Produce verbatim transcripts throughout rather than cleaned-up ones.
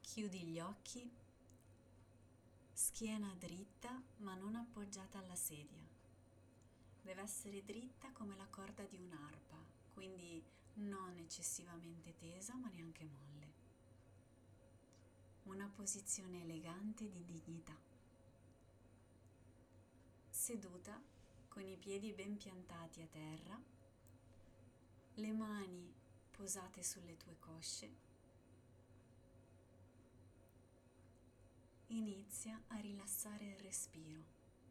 Chiudi gli occhi, schiena dritta ma non appoggiata alla sedia. Deve essere dritta come la corda di un'arpa, quindi non eccessivamente tesa ma neanche molle. Una posizione elegante di dignità. Seduta con i piedi ben piantati a terra, le mani posate sulle tue cosce. Inizia a rilassare il respiro.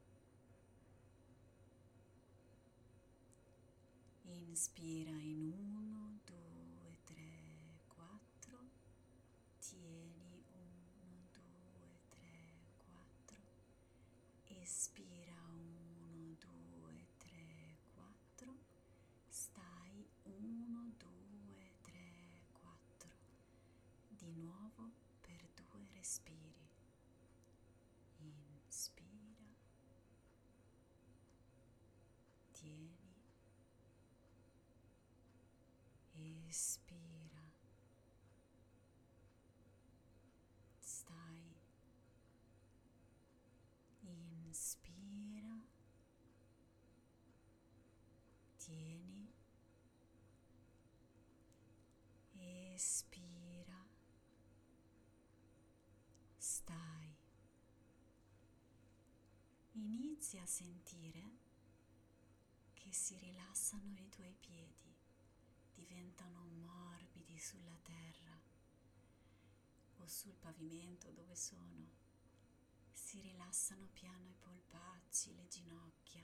Inspira in uno, due, tre, quattro. Tieni uno, due, tre, quattro. Espira uno, due, tre, quattro. Stai uno, due, tre, quattro. Di nuovo per due respiri. Inspira, tieni, espira, stai, inspira, tieni, espira, stai. Inizia a sentire che si rilassano i tuoi piedi, diventano morbidi sulla terra o sul pavimento dove sono. Si rilassano piano i polpacci, le ginocchia,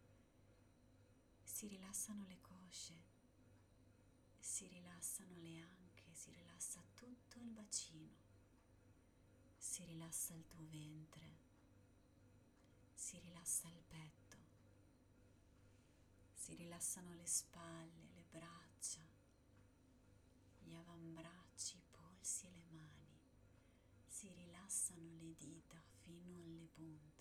si rilassano le cosce, si rilassano le anche, si rilassa tutto il bacino, si rilassa il tuo ventre, si rilassa il petto, si rilassano le spalle, le braccia, gli avambracci, i polsi e le mani, si rilassano le dita fino alle punte,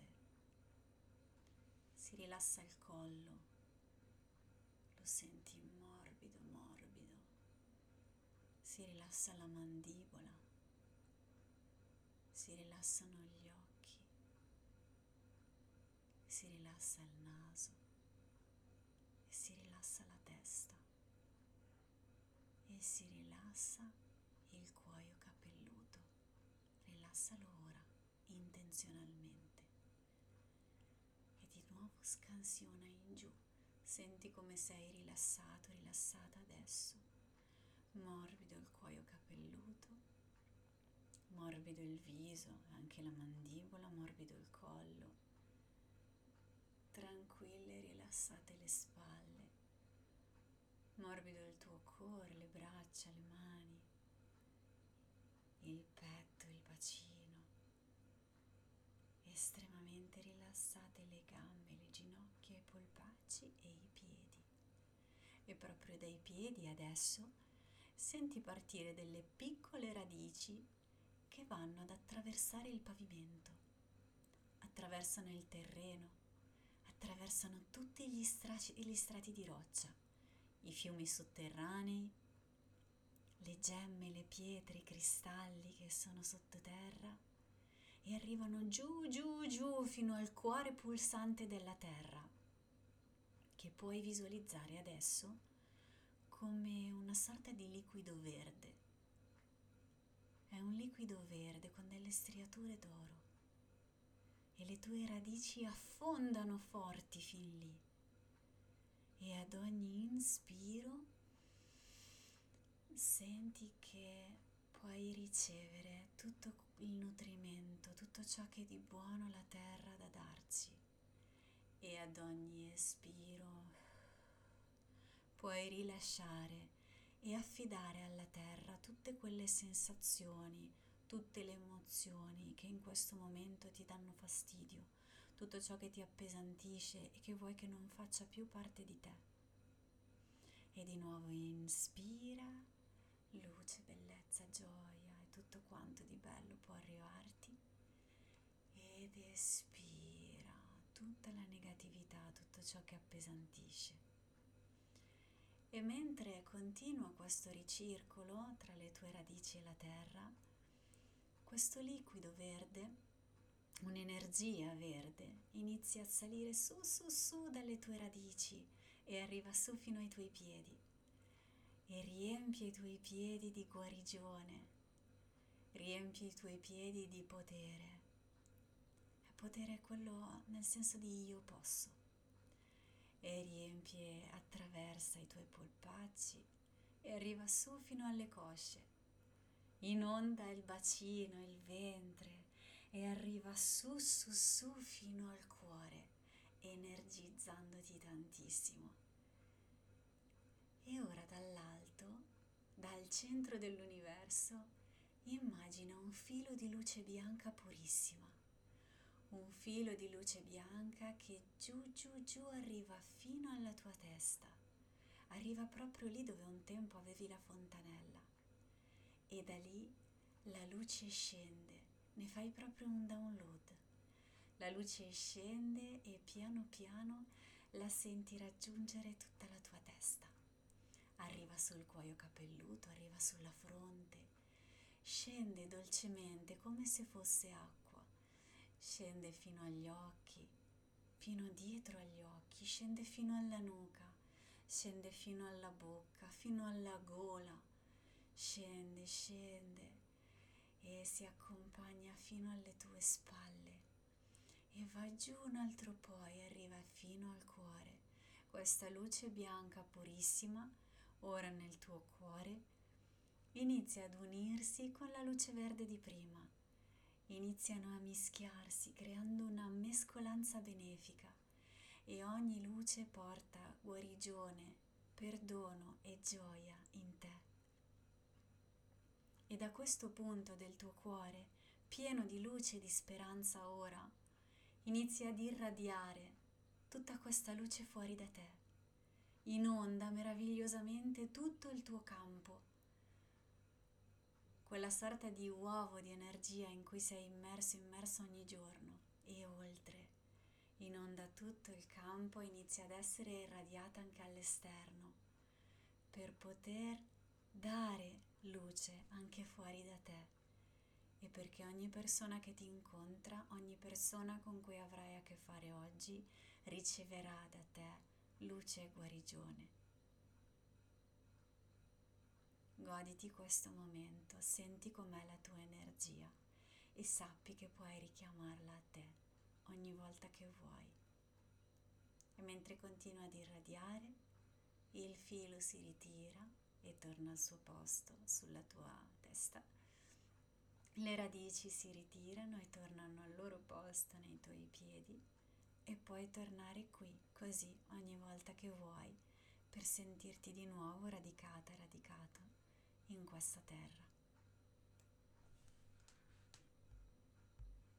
si rilassa il collo, lo senti morbido, morbido, si rilassa la mandibola, si rilassano gli occhi, si rilassa il naso e si rilassa la testa e si rilassa il cuoio capelluto. Rilassalo ora, intenzionalmente. E di nuovo scansiona in giù. Senti come sei rilassato, rilassata adesso. Morbido il cuoio capelluto, morbido il viso, anche la mandibola, morbido il collo. Tranquille, rilassate le spalle. Morbido il tuo cuore, le braccia, le mani, il petto, il bacino. Estremamente rilassate le gambe, le ginocchia, i polpacci e i piedi. E proprio dai piedi adesso senti partire delle piccole radici che vanno ad attraversare il pavimento, attraversano il terreno, attraversano tutti gli strati, gli strati di roccia, i fiumi sotterranei, le gemme, le pietre, i cristalli che sono sottoterra e arrivano giù, giù, giù fino al cuore pulsante della terra, che puoi visualizzare adesso come una sorta di liquido verde. È un liquido verde con delle striature d'oro e le tue radici affondano forti fin lì. E ad ogni inspiro senti che puoi ricevere tutto il nutrimento, tutto ciò che di buono la terra ha da darci. E ad ogni espiro puoi rilasciare e affidare alla terra tutte quelle sensazioni, tutte le emozioni che in questo momento ti danno fastidio, tutto ciò che ti appesantisce e che vuoi che non faccia più parte di te. E di nuovo inspira, luce, bellezza, gioia e tutto quanto di bello può arrivarti. Ed espira tutta la negatività, tutto ciò che appesantisce. E mentre continua questo ricircolo tra le tue radici e la terra, questo liquido verde, un'energia verde, inizia a salire su, su, su dalle tue radici e arriva su fino ai tuoi piedi e riempie i tuoi piedi di guarigione, riempie i tuoi piedi di potere. E potere è quello nel senso di io posso. E riempie, attraversa i tuoi polpacci e arriva su fino alle cosce, inonda il bacino, il ventre e arriva su su su fino al cuore, energizzandoti tantissimo. E ora dall'alto, dal centro dell'universo, immagina un filo di luce bianca purissima. Un filo di luce bianca che giù giù giù arriva fino alla tua testa, arriva proprio lì dove un tempo avevi la fontanella e da lì la luce scende, ne fai proprio un download. La luce scende e piano piano la senti raggiungere tutta la tua testa. Arriva sul cuoio capelluto, arriva sulla fronte, scende dolcemente come se fosse acqua. Scende fino agli occhi, fino dietro agli occhi, scende fino alla nuca, scende fino alla bocca, fino alla gola, scende, scende e si accompagna fino alle tue spalle e va giù un altro po' e arriva fino al cuore. Questa luce bianca purissima, ora nel tuo cuore, inizia ad unirsi con la luce verde di prima. Iniziano a mischiarsi creando una mescolanza benefica e ogni luce porta guarigione, perdono e gioia in te. E da questo punto del tuo cuore, pieno di luce e di speranza ora, inizia ad irradiare tutta questa luce fuori da te. Inonda meravigliosamente tutto il tuo campo, quella sorta di uovo di energia in cui sei immerso, immerso ogni giorno e oltre. Inonda tutto il campo e inizia ad essere irradiata anche all'esterno per poter dare luce anche fuori da te e perché ogni persona che ti incontra, ogni persona con cui avrai a che fare oggi riceverà da te luce e guarigione. Goditi questo momento, senti com'è la tua energia e sappi che puoi richiamarla a te ogni volta che vuoi. E mentre continua ad irradiare, il filo si ritira e torna al suo posto sulla tua testa. Le radici si ritirano e tornano al loro posto nei tuoi piedi e puoi tornare qui, così ogni volta che vuoi, per sentirti di nuovo radicata, radicato in questa terra.